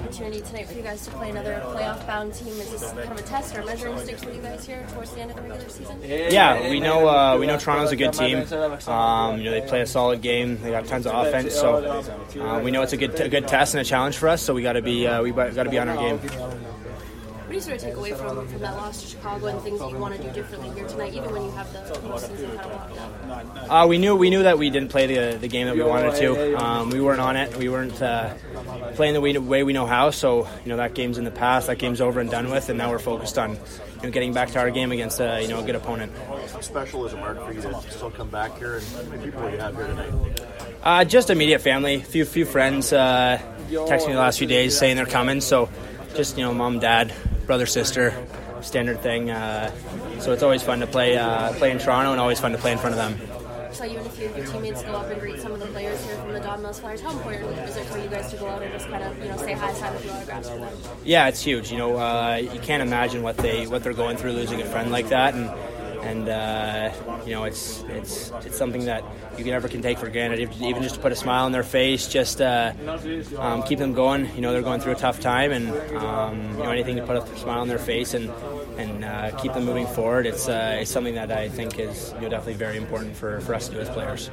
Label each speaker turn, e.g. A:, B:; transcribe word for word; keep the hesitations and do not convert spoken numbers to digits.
A: opportunity tonight for you guys to play another playoff-bound team. Is this kind of a test or a measuring stick for you guys here towards the end of the regular season?
B: Yeah, we know uh, we know Toronto's a good team. Um, you know, they play a solid game. They got tons of offense, so uh, we know it's a good a good test and a challenge for us. So we got to be uh, we got to be on our game.
A: What do you sort of take away from, from that loss to Chicago and things that you want to do differently here tonight, even when you have the postseason kind of locked up?
B: Uh, we knew we knew that we didn't play the the game that we wanted to. Um, we weren't on it. We weren't uh, playing the way, way we know how. So you know that game's in the past. That game's over and done with, and now we're focused on you know getting back to our game against uh, you know a good opponent.
C: How special is it, Mark, for you to still come back here, and how many people do you have here tonight?
B: Uh, just immediate family, few few friends. Uh, texted me the last few days saying they're coming. So just you know mom, dad, brother, sister, standard thing. Uh, so it's always fun to play uh, play in Toronto and always fun to play in front of them.
A: So you and a few of your teammates go up and greet some of the players here from the Don Mills Flyers. How important is it for you guys to go out and just kind of you know say hi, sign a few autographs for them?
B: Yeah, it's huge. You know, uh, you can't imagine what they what they're going through losing a friend like that, and and uh, you know it's it's it's something that you can never can take for granted. Even just to put a smile on their face, just uh, um, keep them going. You know, they're going through a tough time, and um, you know anything to put a smile on their face and and uh, keep them moving forward. It's uh, it's something that I think is you know definitely very important for, for us to do as players.